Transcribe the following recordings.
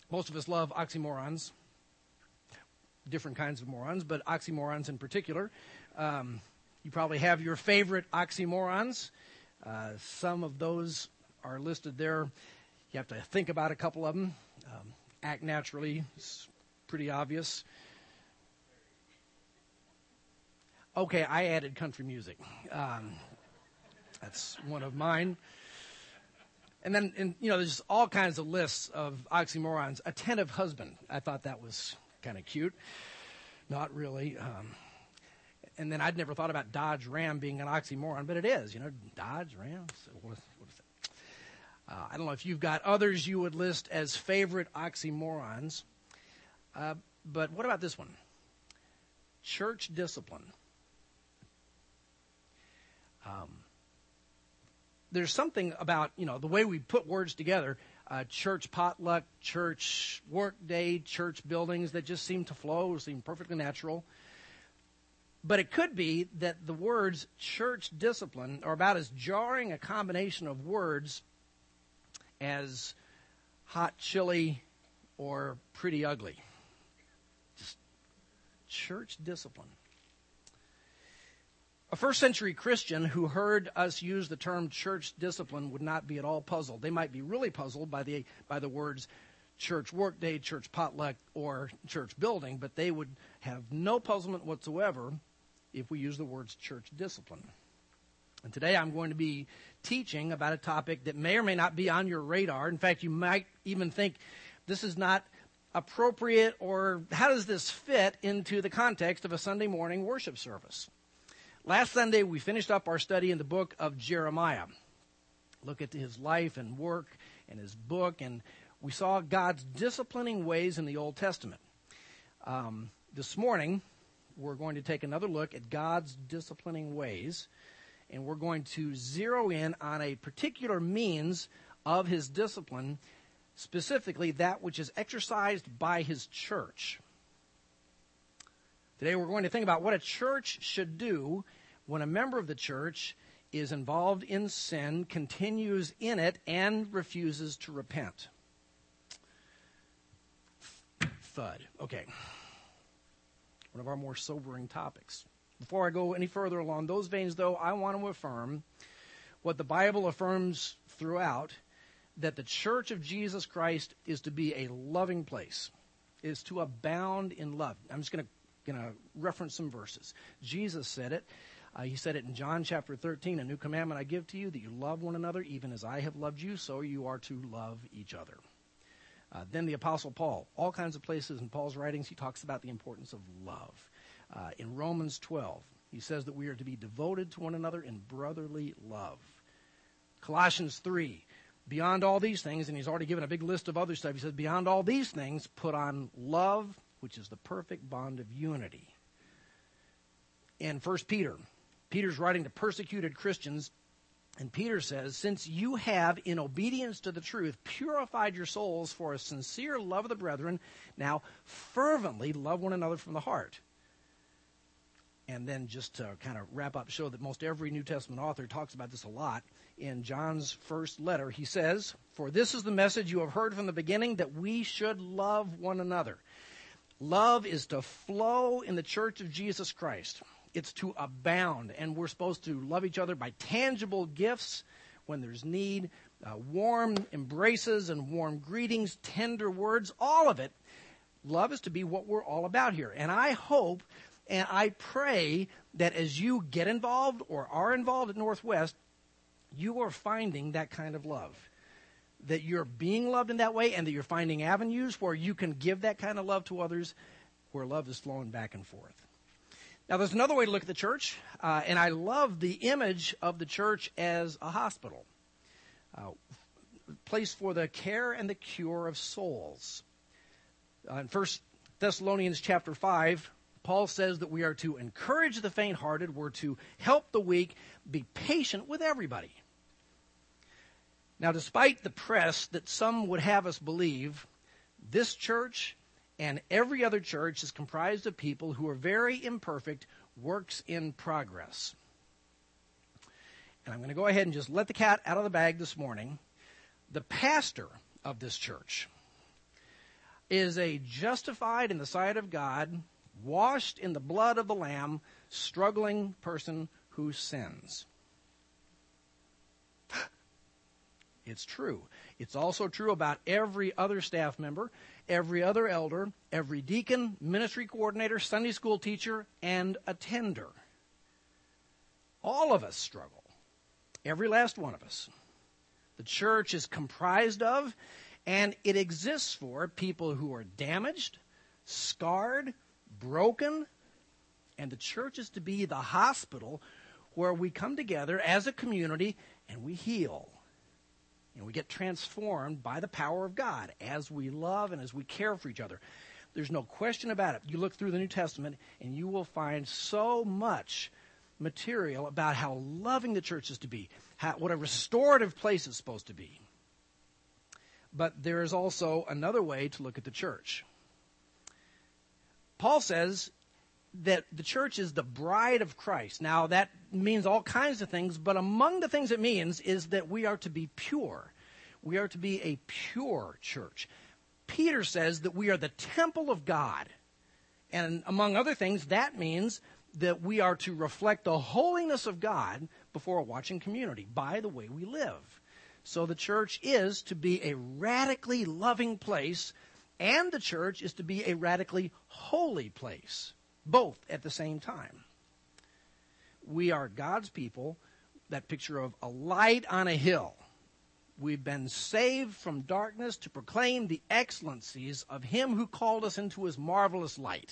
Most of us love oxymorons, different kinds of morons, but oxymorons in particular. You probably have your favorite oxymorons. Some of those are listed there. You have to think about a couple of them. Act naturally is pretty obvious. Okay, I added country music. That's one of mine. And then, there's all kinds of lists of oxymorons. Attentive husband. I thought that was kind of cute. Not really. And then I'd never thought about Dodge Ram being an oxymoron, but it is. Dodge Ram. So what is it? I don't know if you've got others you would list as favorite oxymorons. But what about this one? Church discipline. There's something about, the way we put words together, church potluck, church work day, church buildings that just seem to flow, seem perfectly natural. But it could be that the words church discipline are about as jarring a combination of words as hot chili or pretty ugly. Just church discipline. A first century Christian who heard us use the term church discipline would not be at all puzzled. They might be really puzzled by the words church workday, church potluck, or church building, but they would have no puzzlement whatsoever if we use the words church discipline. And today I'm going to be teaching about a topic that may or may not be on your radar. In fact, you might even think this is not appropriate, or how does this fit into the context of a Sunday morning worship service? Last Sunday, we finished up our study in the book of Jeremiah. Look at his life and work and his book, and we saw God's disciplining ways in the Old Testament. This morning, we're going to take another look at God's disciplining ways, and we're going to zero in on a particular means of his discipline, specifically that which is exercised by his church. Today, we're going to think about what a church should do when a member of the church is involved in sin, continues in it, and refuses to repent. Thud. Okay. One of our more sobering topics. Before I go any further along those veins, though, I want to affirm what the Bible affirms throughout, that the church of Jesus Christ is to be a loving place, is to abound in love. I'm just going to reference some verses. Jesus said it. He said it in John chapter 13, "A new commandment I give to you, that you love one another, even as I have loved you, so you are to love each other." Then the Apostle Paul, all kinds of places in Paul's writings, he talks about the importance of love. In Romans 12, he says that we are to be devoted to one another in brotherly love. Colossians 3, beyond all these things, and he's already given a big list of other stuff, he says, beyond all these things, put on love, which is the perfect bond of unity. In 1 Peter, Peter's writing to persecuted Christians, and Peter says, since you have, in obedience to the truth, purified your souls for a sincere love of the brethren, now fervently love one another from the heart. And then just to kind of wrap up, show that most every New Testament author talks about this a lot, in John's first letter, he says, for this is the message you have heard from the beginning, that we should love one another. Love is to flow in the church of Jesus Christ. It's to abound, and we're supposed to love each other by tangible gifts when there's need, warm embraces and warm greetings, tender words, all of it. Love is to be what we're all about here. And I hope and I pray that as you get involved or are involved at Northwest, you are finding that kind of love. That you're being loved in that way, and that you're finding avenues where you can give that kind of love to others, where love is flowing back and forth. Now, there's another way to look at the church, and I love the image of the church as a hospital, place for the care and the cure of souls. In 1 Thessalonians chapter 5, Paul says that we are to encourage the faint-hearted, we're to help the weak, be patient with everybody. Now, despite the press that some would have us believe, this church and every other church is comprised of people who are very imperfect, works in progress. And I'm going to go ahead and just let the cat out of the bag this morning. The pastor of this church, is a justified in the sight of God, washed in the blood of the Lamb, struggling person who sins. It's true. It's also true about every other staff member, every other elder, every deacon, ministry coordinator, Sunday school teacher, and attender. All of us struggle. Every last one of us. The church is comprised of, and it exists for, people who are damaged, scarred, broken, and the church is to be the hospital where we come together as a community and we heal. And we get transformed by the power of God as we love and as we care for each other. There's no question about it. You look through the New Testament and you will find so much material about how loving the church is to be, what a restorative place it's supposed to be. But there is also another way to look at the church. Paul says that the church is the bride of Christ. Now, that means all kinds of things, but among the things it means is that we are to be pure. We are to be a pure church. Peter says that we are the temple of God. And among other things, that means that we are to reflect the holiness of God before a watching community by the way we live. So the church is to be a radically loving place, and the church is to be a radically holy place, both at the same time. We are God's people, that picture of a light on a hill. We've been saved from darkness to proclaim the excellencies of Him who called us into His marvelous light.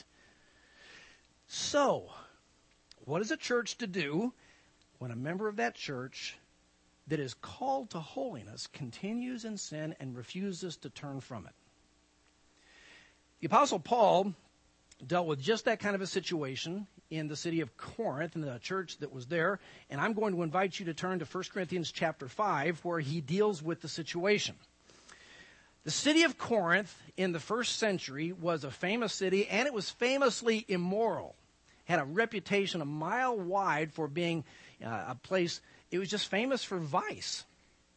So, what is a church to do when a member of that church that is called to holiness continues in sin and refuses to turn from it? The Apostle Paul dealt with just that kind of a situation in the city of Corinth, in the church that was there, and I'm going to invite you to turn to 1 Corinthians chapter 5, where he deals with the situation. The city of Corinth in the first century was a famous city, and it was famously immoral. Had a reputation a mile wide for being a place, it was just famous for vice.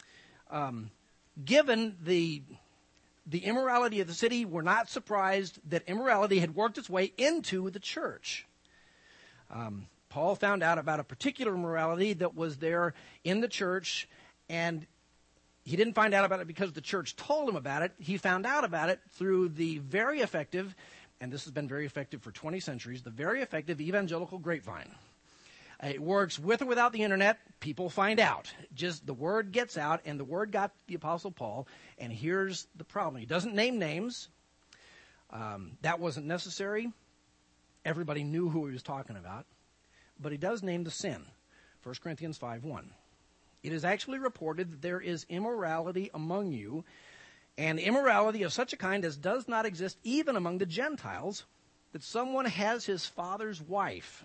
Given the immorality of the city, we're not surprised that immorality had worked its way into the church. Paul found out about a particular immorality that was there in the church, and he didn't find out about it because the church told him about it. He found out about it through the very effective, and this has been very effective for 20 centuries, the very effective evangelical grapevine. It works with or without the internet. People find out. Just the word gets out, and the word got the Apostle Paul, and here's the problem. He doesn't name names. That wasn't necessary. Everybody knew who he was talking about. But he does name the sin. 1 Corinthians 5:1. It is actually reported that there is immorality among you, and immorality of such a kind as does not exist even among the Gentiles, that someone has his father's wife.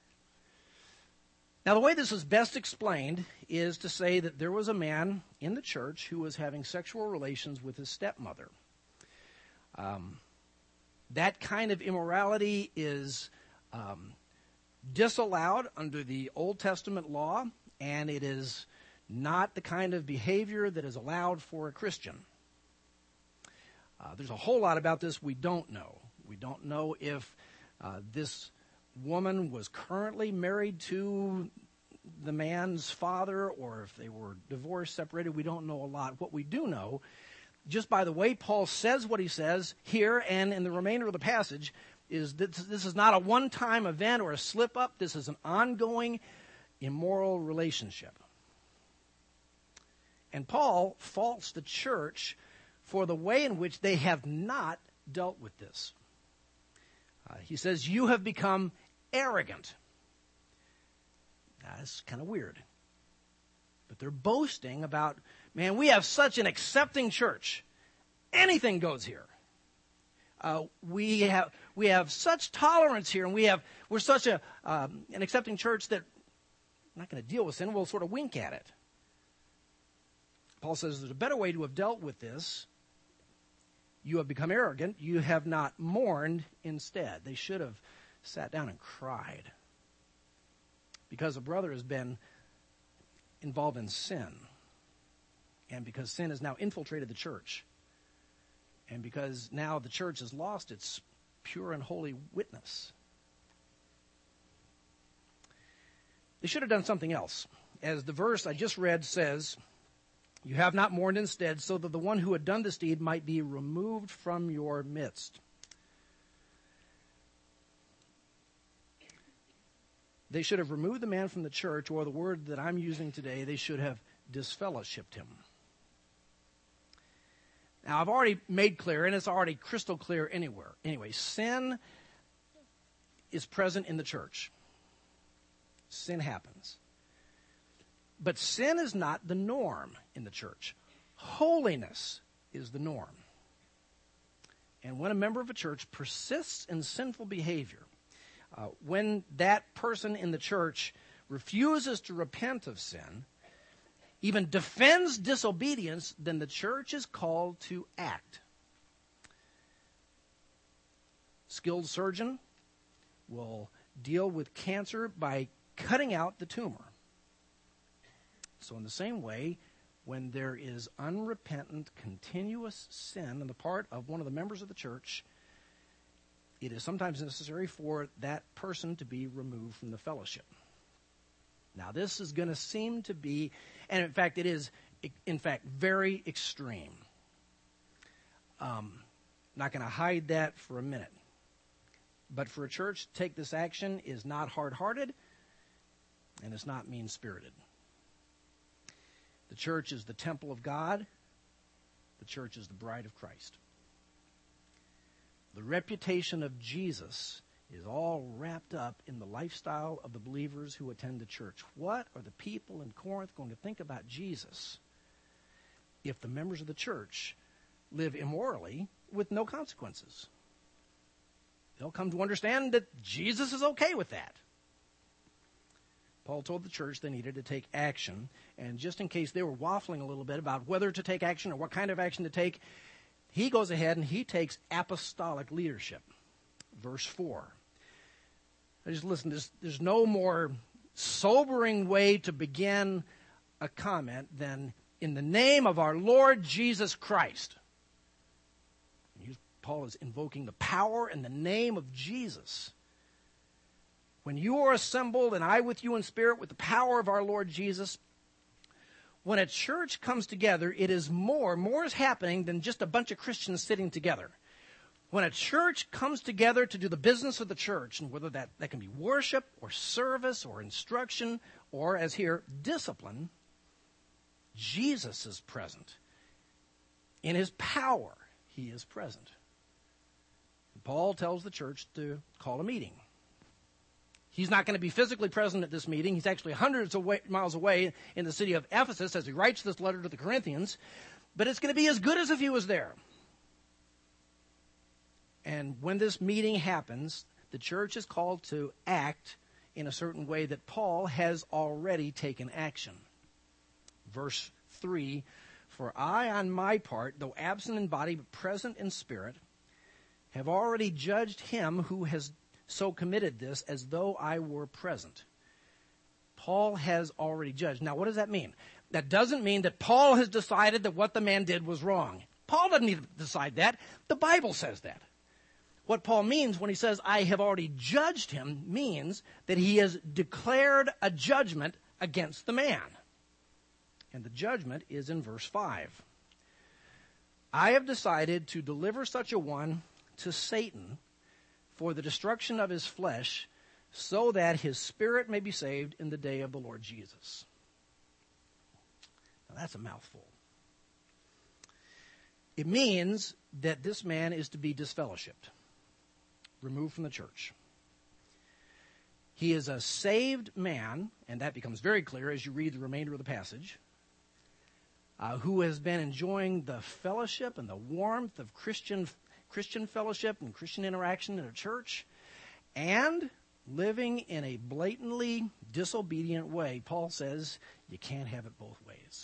Now, the way this is best explained is to say that there was a man in the church who was having sexual relations with his stepmother. That kind of immorality is disallowed under the Old Testament law, and it is not the kind of behavior that is allowed for a Christian. There's a whole lot about this we don't know. We don't know if this woman was currently married to the man's father or if they were divorced, separated. We don't know a lot. What we do know, just by the way Paul says what he says here and in the remainder of the passage, is that this is not a one-time event or a slip-up. This is an ongoing immoral relationship. And Paul faults the church for the way in which they have not dealt with this. He says, you have become arrogant. That's kind of weird. But they're boasting about, man, we have such an accepting church. Anything goes here. We have such tolerance here, and we're such an accepting church that we're not going to deal with sin. We'll sort of wink at it. Paul says there's a better way to have dealt with this. You have become arrogant. You have not mourned instead. They should have sat down and cried. Because a brother has been involved in sin. And because sin has now infiltrated the church. And because now the church has lost its pure and holy witness. They should have done something else. As the verse I just read says, you have not mourned instead, so that the one who had done this deed might be removed from your midst. They should have removed the man from the church, or the word that I'm using today, they should have disfellowshipped him. Now, I've already made clear, and it's already crystal clear anyway, sin is present in the church. Sin happens. But sin is not the norm in the church. Holiness is the norm. And when a member of a church persists in sinful behavior, when that person in the church refuses to repent of sin, even defends disobedience, then the church is called to act. Skilled surgeon will deal with cancer by cutting out the tumor. So in the same way, when there is unrepentant, continuous sin on the part of one of the members of the church, it is sometimes necessary for that person to be removed from the fellowship. Now, this is going to seem to be, and in fact, it is, in fact, very extreme. Not going to hide that for a minute. But for a church to take this action is not hard-hearted, and it's not mean-spirited. The church is the temple of God. The church is the bride of Christ. The reputation of Jesus is all wrapped up in the lifestyle of the believers who attend the church. What are the people in Corinth going to think about Jesus if the members of the church live immorally with no consequences? They'll come to understand that Jesus is okay with that. Paul told the church they needed to take action, and just in case they were waffling a little bit about whether to take action or what kind of action to take, he goes ahead and he takes apostolic leadership. Verse 4. Just listen, there's no more sobering way to begin a comment than in the name of our Lord Jesus Christ. Paul is invoking the power and the name of Jesus. When you are assembled, and I with you in spirit, with the power of our Lord Jesus, when a church comes together, it is more is happening than just a bunch of Christians sitting together. When a church comes together to do the business of the church, and whether that can be worship or service or instruction or, as here, discipline, Jesus is present. In his power, he is present. Paul tells the church to call a meeting. He's not going to be physically present at this meeting. He's actually hundreds of miles away in the city of Ephesus as he writes this letter to the Corinthians. But it's going to be as good as if he was there. And when this meeting happens, the church is called to act in a certain way that Paul has already taken action. Verse 3, for I, on my part, though absent in body but present in spirit, have already judged him who has so committed this as though I were present. Paul has already judged. Now, what does that mean? That doesn't mean that Paul has decided that what the man did was wrong. Paul doesn't need to decide that. The Bible says that. What Paul means when he says, I have already judged him, means that he has declared a judgment against the man. And the judgment is in verse 5. I have decided to deliver such a one to Satan for the destruction of his flesh, so that his spirit may be saved in the day of the Lord Jesus. Now that's a mouthful. It means that this man is to be disfellowshipped, removed from the church. He is a saved man, and that becomes very clear as you read the remainder of the passage, who has been enjoying the fellowship and the warmth of Christian fellowship and Christian interaction in a church, and living in a blatantly disobedient way. Paul says you can't have it both ways.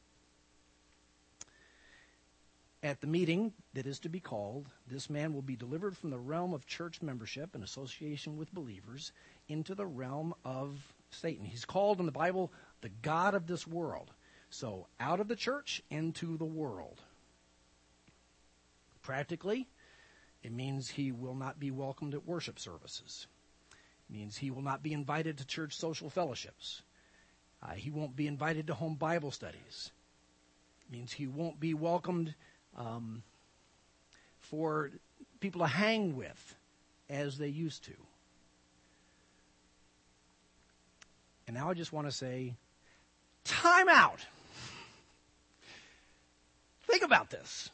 At the meeting that is to be called, this man will be delivered from the realm of church membership and association with believers into the realm of Satan. He's called in the Bible the god of this world. So out of the church into the world. Practically, it means he will not be welcomed at worship services. It means he will not be invited to church social fellowships. He won't be invited to home Bible studies. It means he won't be welcomed for people to hang with as they used to. And now I just want to say, time out. Think about this.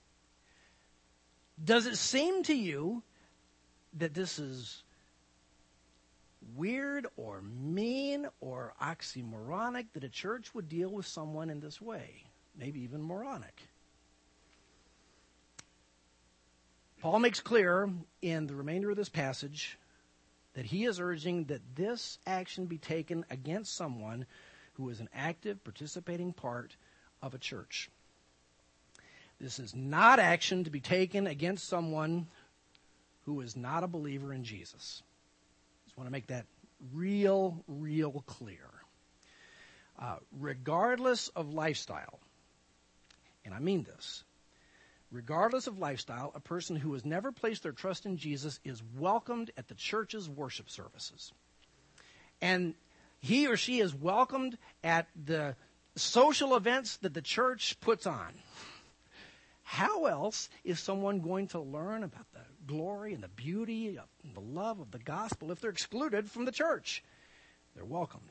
Does it seem to you that this is weird or mean or oxymoronic that a church would deal with someone in this way? Maybe even moronic. Paul makes clear in the remainder of this passage that he is urging that this action be taken against someone who is an active, participating part of a church. This is not action to be taken against someone who is not a believer in Jesus. Just want to make that real clear. Regardless of lifestyle, and I mean this, regardless of lifestyle, a person who has never placed their trust in Jesus is welcomed at the church's worship services. And he or she is welcomed at the social events that the church puts on. How else is someone going to learn about the glory and the beauty and the love of the gospel if they're excluded from the church? They're welcomed.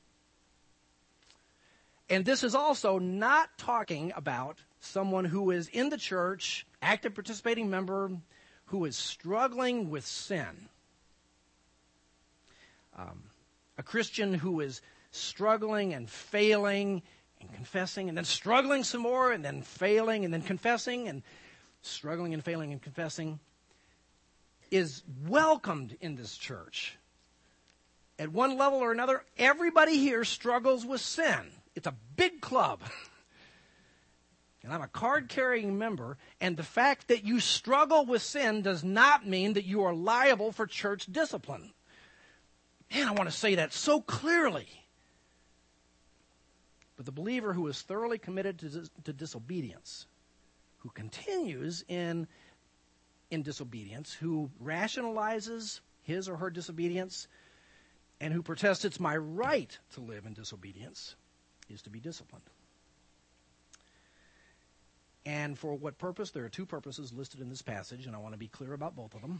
And this is also not talking about someone who is in the church, active participating member, who is struggling with sin. A Christian who is struggling and failing and confessing and then struggling some more and then failing and then confessing and struggling and failing and confessing is welcomed in this church. At one level or another, everybody here struggles with sin. It's a big club. And I'm a card-carrying member, and the fact that you struggle with sin does not mean that you are liable for church discipline. Man, I want to say that so clearly. But the believer who is thoroughly committed to disobedience, who continues in disobedience, who rationalizes his or her disobedience, and who protests it's my right to live in disobedience, is to be disciplined. And for what purpose? There are two purposes listed in this passage, and I want to be clear about both of them.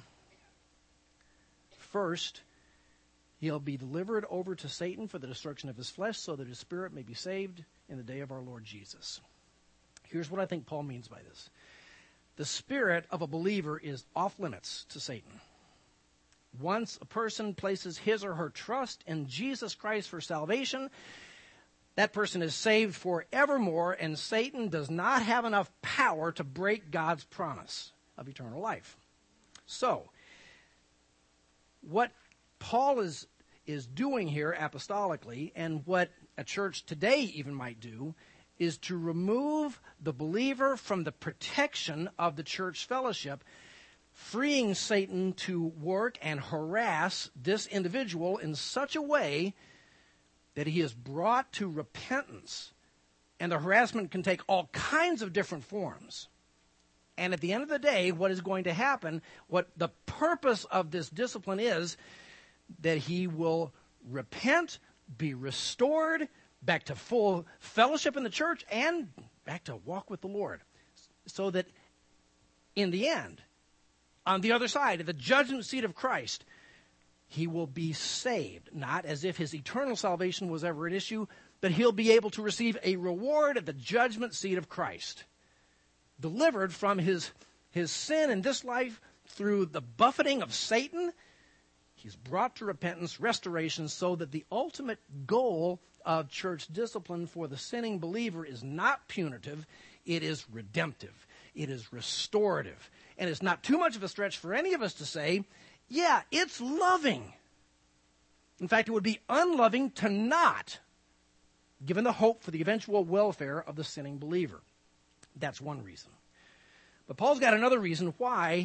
First, he'll be delivered over to Satan for the destruction of his flesh so that his spirit may be saved in the day of our Lord Jesus. Here's what I think Paul means by this. The spirit of a believer is off limits to Satan. Once a person places his or her trust in Jesus Christ for salvation, that person is saved forevermore, and Satan does not have enough power to break God's promise of eternal life. So, what Paul is doing here apostolically, and what a church today even might do, is to remove the believer from the protection of the church fellowship, freeing Satan to work and harass this individual in such a way that he is brought to repentance. And the harassment can take all kinds of different forms. And at the end of the day, what is going to happen, what the purpose of this discipline is, that he will repent, be restored, back to full fellowship in the church, and back to walk with the Lord. So that in the end, on the other side, at the judgment seat of Christ, he will be saved, not as if his eternal salvation was ever at issue, but he'll be able to receive a reward at the judgment seat of Christ, delivered from his sin in this life through the buffeting of Satan. He's brought to repentance, restoration, so that the ultimate goal of church discipline for the sinning believer is not punitive, it is redemptive, it is restorative. And it's not too much of a stretch for any of us to say, yeah, it's loving. In fact, it would be unloving to not, given the hope for the eventual welfare of the sinning believer. That's one reason. But Paul's got another reason why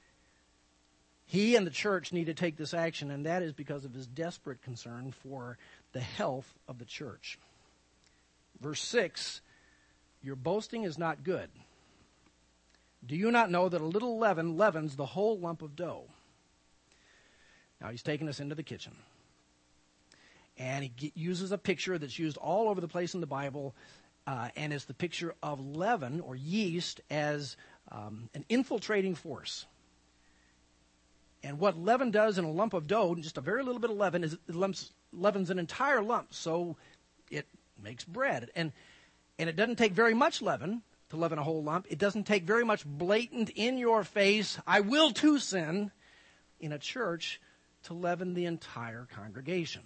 he and the church need to take this action, and that is because of his desperate concern for the health of the church. Verse 6, your boasting is not good. Do you not know that a little leaven leavens the whole lump of dough? Now he's taking us into the kitchen. And he uses a picture that's used all over the place in the Bible, and it's the picture of leaven or yeast as an infiltrating force. And what leaven does in a lump of dough, just a very little bit of leaven, is it leavens an entire lump, so it makes bread. And it doesn't take very much leaven to leaven a whole lump. It doesn't take very much blatant, in-your-face, I will too sin, in a church to leaven the entire congregation.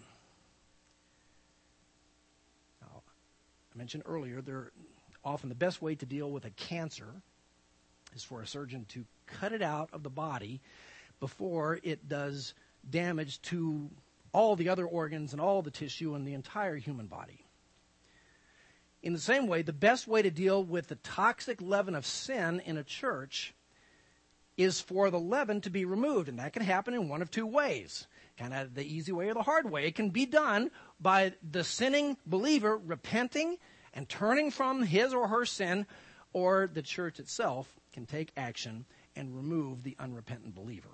Now, I mentioned earlier, often the best way to deal with a cancer is for a surgeon to cut it out of the body before it does damage to all the other organs and all the tissue in the entire human body. In the same way, the best way to deal with the toxic leaven of sin in a church is for the leaven to be removed. And that can happen in one of two ways. Kind of the easy way or the hard way. It can be done by the sinning believer repenting and turning from his or her sin, or the church itself can take action and remove the unrepentant believer.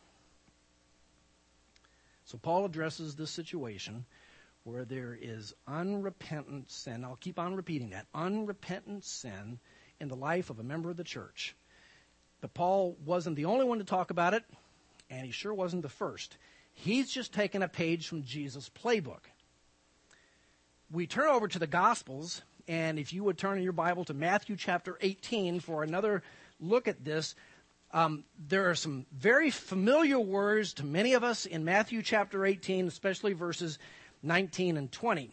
So Paul addresses this situation where there is unrepentant sin. I'll keep on repeating that. Unrepentant sin in the life of a member of the church. But Paul wasn't the only one to talk about it, and he sure wasn't the first. He's just taken a page from Jesus' playbook. We turn over to the Gospels, and if you would turn in your Bible to Matthew chapter 18 for another look at this, there are some very familiar words to many of us in Matthew chapter 18, especially verses 19 and 20.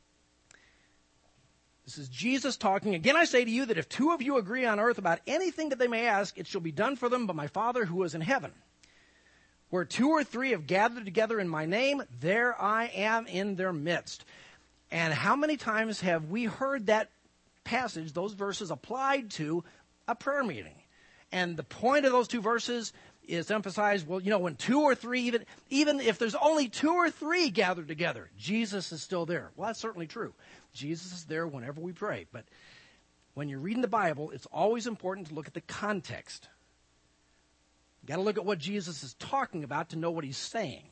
This is Jesus talking. Again, I say to you that if two of you agree on earth about anything that they may ask, it shall be done for them by my Father who is in heaven. Where two or three have gathered together in my name, there I am in their midst. And how many times have we heard that passage, those verses applied to a prayer meeting? And the point of those two verses is to emphasize, well, when two or three, even if there's only two or three gathered together, Jesus is still there. Well, that's certainly true. Jesus is there whenever we pray. But when you're reading the Bible, it's always important to look at the context. You've got to look at what Jesus is talking about to know what he's saying.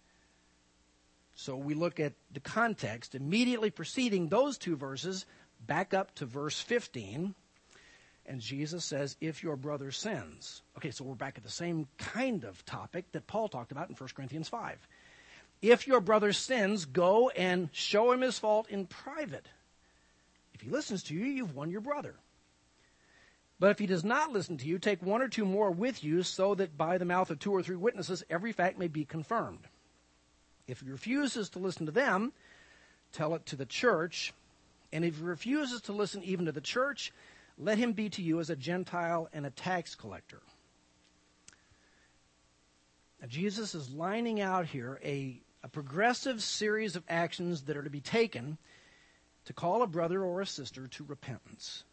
So we look at the context immediately preceding those two verses, back up to verse 15. And Jesus says, if your brother sins. Okay, so we're back at the same kind of topic that Paul talked about in 1 Corinthians 5. If your brother sins, go and show him his fault in private. If he listens to you, you've won your brother. But if he does not listen to you, take one or two more with you, so that by the mouth of two or three witnesses every fact may be confirmed. If he refuses to listen to them, tell it to the church. And if he refuses to listen even to the church, let him be to you as a Gentile and a tax collector. Now, Jesus is lining out here a progressive series of actions that are to be taken to call a brother or a sister to repentance.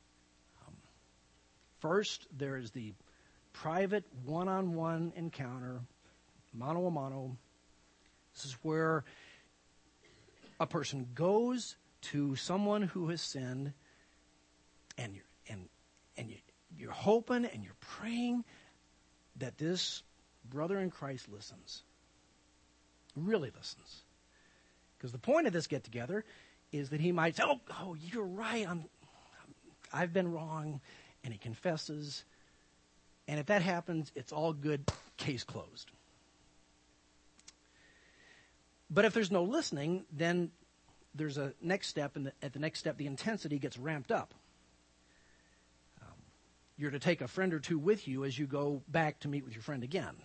First, there is the private one-on-one encounter, mano a mano. This is where a person goes to someone who has sinned, and you're hoping and you're praying that this brother in Christ listens. Really listens. Because the point of this get-together is that he might say, oh, you're right, I've been wrong, and he confesses. And if that happens, it's all good, case closed. But if there's no listening, then there's a next step, and at the next step, the intensity gets ramped up. You're to take a friend or two with you as you go back to meet with your friend again.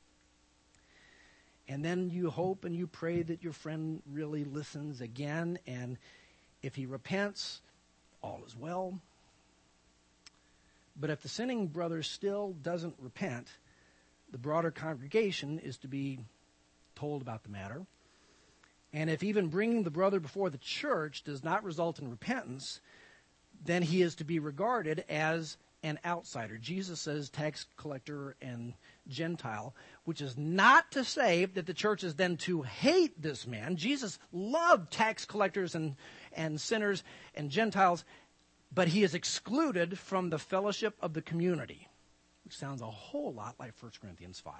And then you hope and you pray that your friend really listens again, and if he repents, all is well. But if the sinning brother still doesn't repent, the broader congregation is to be told about the matter. And if even bringing the brother before the church does not result in repentance, then he is to be regarded as an outsider. Jesus says tax collector and Gentile, which is not to say that the church is then to hate this man. Jesus loved tax collectors and sinners and Gentiles, but he is excluded from the fellowship of the community, which sounds a whole lot like 1 Corinthians 5.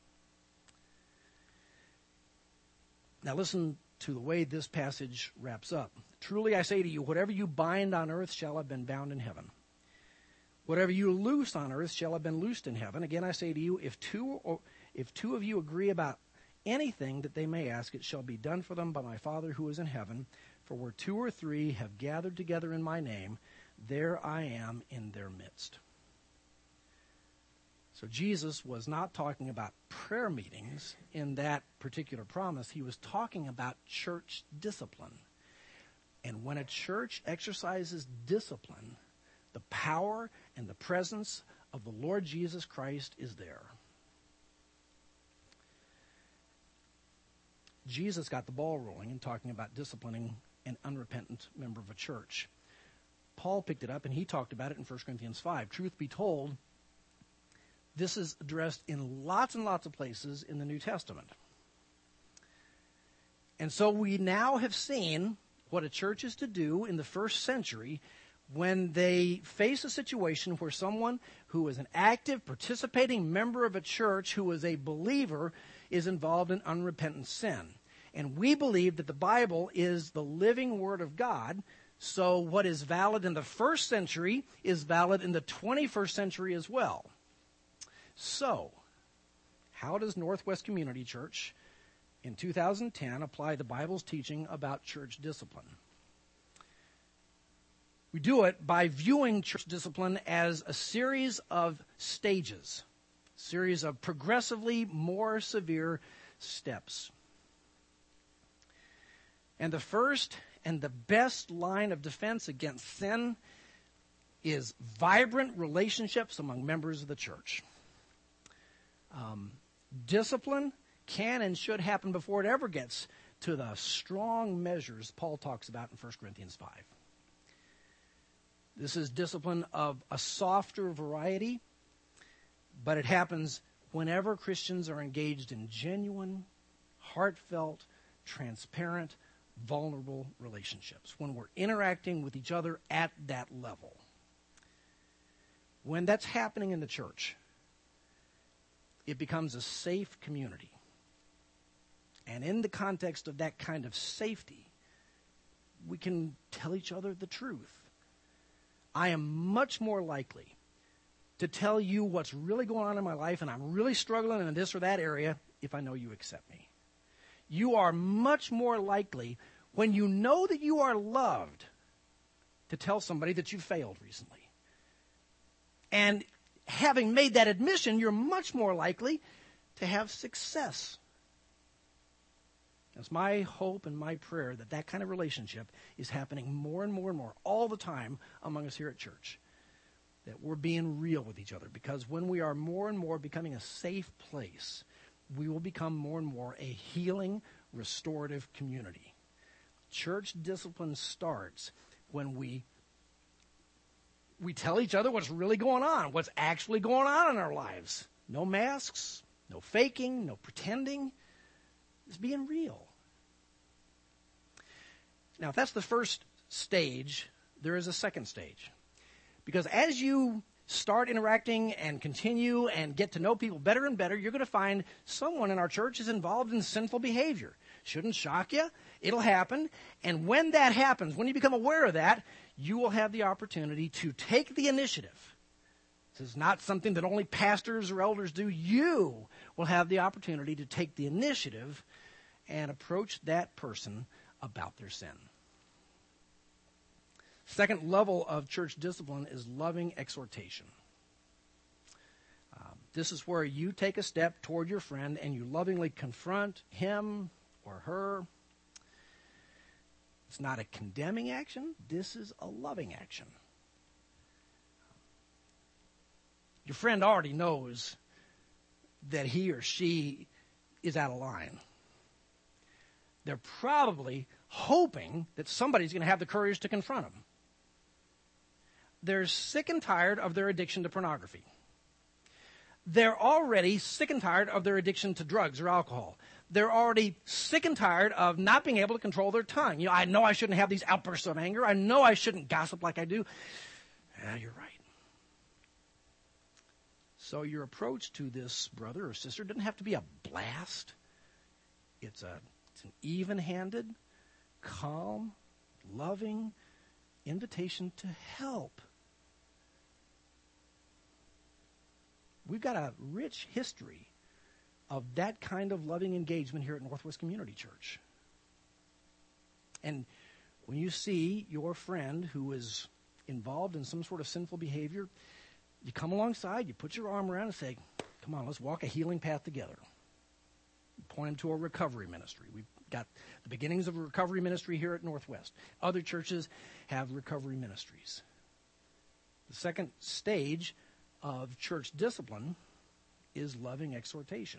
Now listen to the way this passage wraps up. Truly I say to you, whatever you bind on earth shall have been bound in heaven. Whatever you loose on earth shall have been loosed in heaven. Again I say to you, if two of you agree about anything that they may ask, it shall be done for them by my Father who is in heaven. For where 2 or 3 have gathered together in my name, there I am in their midst. So Jesus was not talking about prayer meetings in that particular promise. He was talking about church discipline. And when a church exercises discipline, the power and the presence of the Lord Jesus Christ is there. Jesus got the ball rolling in talking about disciplining an unrepentant member of a church. Paul picked it up and he talked about it in 1 Corinthians 5. Truth be told, this is addressed in lots and lots of places in the New Testament. And so we now have seen what a church is to do in the first century when they face a situation where someone who is an active, participating member of a church who is a believer is involved in unrepentant sin. And we believe that the Bible is the living Word of God, so what is valid in the first century is valid in the 21st century as well. So, how does Northwest Community Church in 2010 apply the Bible's teaching about church discipline? We do it by viewing church discipline as a series of stages, a series of progressively more severe steps. And the first and the best line of defense against sin is vibrant relationships among members of the church. Discipline can and should happen before it ever gets to the strong measures Paul talks about in 1 Corinthians 5. This is discipline of a softer variety, but it happens whenever Christians are engaged in genuine, heartfelt, transparent, vulnerable relationships, when we're interacting with each other at that level. When that's happening in the church, it becomes a safe community. And in the context of that kind of safety, we can tell each other the truth. I am much more likely to tell you what's really going on in my life, and I'm really struggling in this or that area, if I know you accept me. You are much more likely, when you know that you are loved, to tell somebody that you failed recently. And having made that admission, you're much more likely to have success. It's my hope and my prayer that that kind of relationship is happening more and more and more all the time among us here at church. That we're being real with each other. Because when we are more and more becoming a safe place, we will become more and more a healing, restorative community. Church discipline starts when we tell each other what's really going on, what's actually going on in our lives. No masks, no faking, no pretending. It's being real. Now, if that's the first stage, there is a second stage. Because as you start interacting and continue and get to know people better and better, you're going to find someone in our church is involved in sinful behavior. Shouldn't shock you. It'll happen. And when that happens, when you become aware of that, you will have the opportunity to take the initiative. This is not something that only pastors or elders do. You will have the opportunity to take the initiative and approach that person about their sin. Second level of church discipline is loving exhortation. This is where you take a step toward your friend and you lovingly confront him or her. It's not a condemning action. This is a loving action. Your friend already knows that he or she is out of line. They're probably hoping that somebody's going to have the courage to confront them. They're sick and tired of their addiction to pornography. They're already sick and tired of their addiction to drugs or alcohol. they're already sick and tired of not being able to control their tongue. I know I shouldn't have these outbursts of anger. I know I shouldn't gossip like I do. Yeah, you're right. So your approach to this brother or sister doesn't have to be a blast. It's an even-handed, calm, loving invitation to help. We've got a rich history of that kind of loving engagement here at Northwest Community Church. And when you see your friend who is involved in some sort of sinful behavior, you come alongside, you put your arm around and say, come on, let's walk a healing path together. You point them to a recovery ministry. We've got the beginnings of a recovery ministry here at Northwest. Other churches have recovery ministries. The second stage of church discipline is loving exhortation.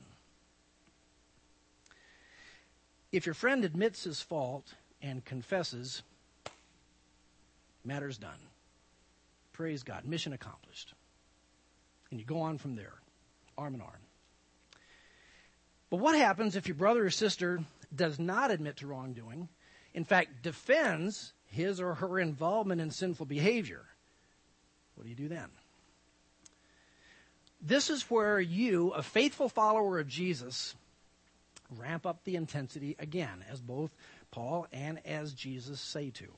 If your friend admits his fault and confesses, matter's done. Praise God. Mission accomplished. And you go on from there, arm in arm. But what happens if your brother or sister does not admit to wrongdoing, in fact, defends his or her involvement in sinful behavior? What do you do then? This is where you, a faithful follower of Jesus, ramp up the intensity again, as both Paul and as Jesus say to.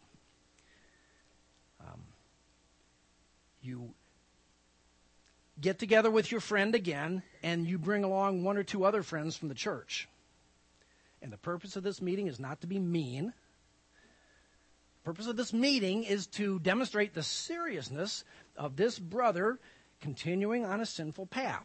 You get together with your friend again, and you bring along one or two other friends from the church. And the purpose of this meeting is not to be mean. The purpose of this meeting is to demonstrate the seriousness of this brother continuing on a sinful path.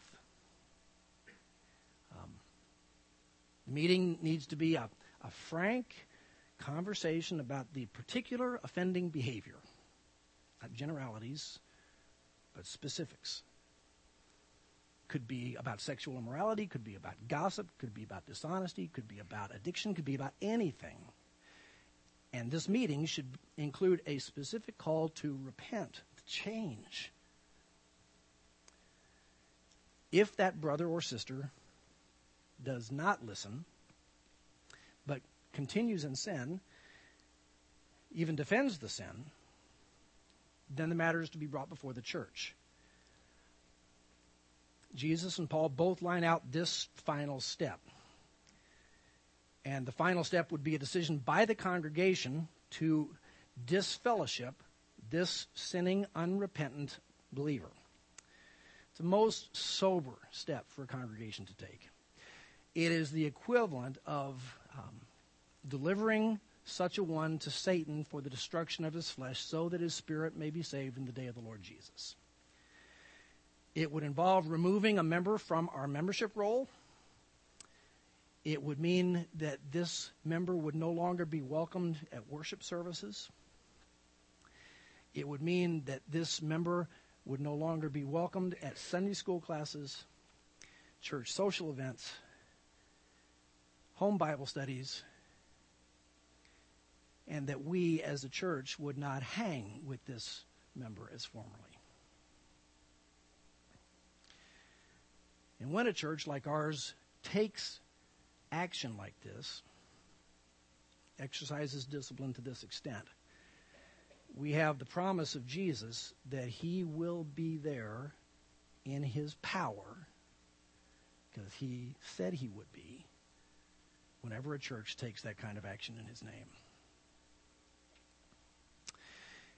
The meeting needs to be a frank conversation about the particular offending behavior. Not generalities, but specifics. Could be about sexual immorality, could be about gossip, could be about dishonesty, could be about addiction, could be about anything. And this meeting should include a specific call to repent, to change. If that brother or sister does not listen, but continues in sin, even defends the sin, then the matter is to be brought before the church. Jesus and Paul both line out this final step. And the final step would be a decision by the congregation to disfellowship this sinning, unrepentant believer. It's the most sober step for a congregation to take. It is the equivalent of delivering such a one to Satan for the destruction of his flesh so that his spirit may be saved in the day of the Lord Jesus. It would involve removing a member from our membership roll. It would mean that this member would no longer be welcomed at worship services. It would mean that this member would no longer be welcomed at Sunday school classes, church social events, home Bible studies, and that we as a church would not hang with this member as formerly. And when a church like ours takes action like this, exercises discipline to this extent, we have the promise of Jesus that he will be there in his power, because he said he would be, whenever a church takes that kind of action in his name.